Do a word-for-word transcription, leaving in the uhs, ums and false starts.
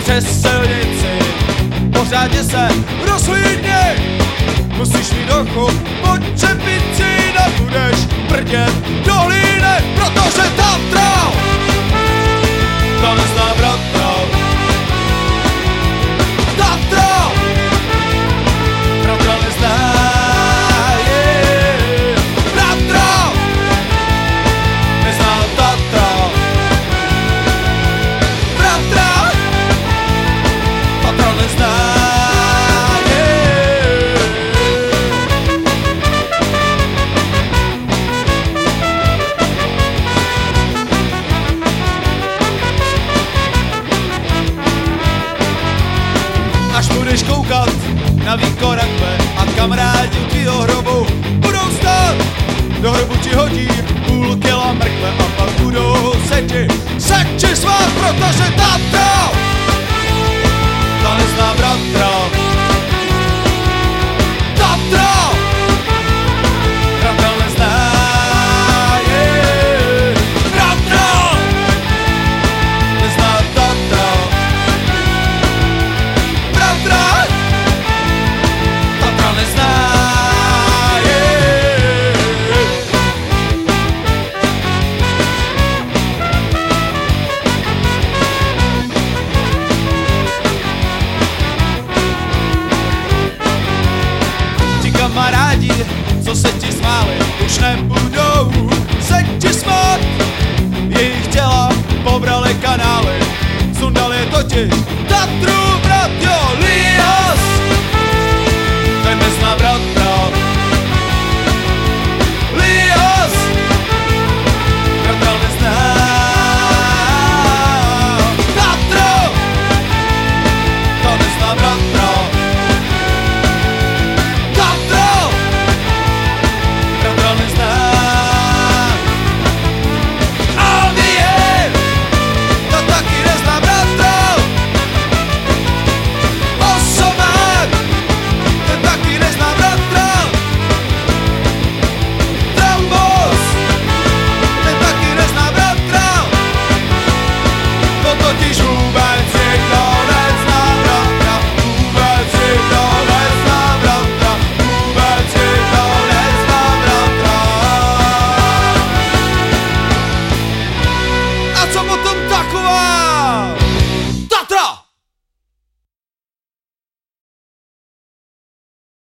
přes silnici. Pořádně se rozhlídni, musíš mít ochu pod čepici, nebudeš prdět do hlíny, protože Tatra to nezná bratra. Tatra bratra nezná, yeah. Bratra nezná Tatra. Bratra Tatra nezná, yeah. Až budeš koukat na výkon rakve a kamarádi u tvýho hrobu budou stát, do hrobu ti hodí půl kila mrkve a pak budou se ti, se ti svát, protože Tatra ta nezná bratra. Tatra bratra nezná, yeah. Bratra nezná Tatra. Bratra Tatra nezná, yeah. Ti kamarádi, co se ti smáli, už nebudou se ti smát. Jejich těla pobrali kanály, sundali totiž Tatru, brat, jo, Lias, tak nezná brat.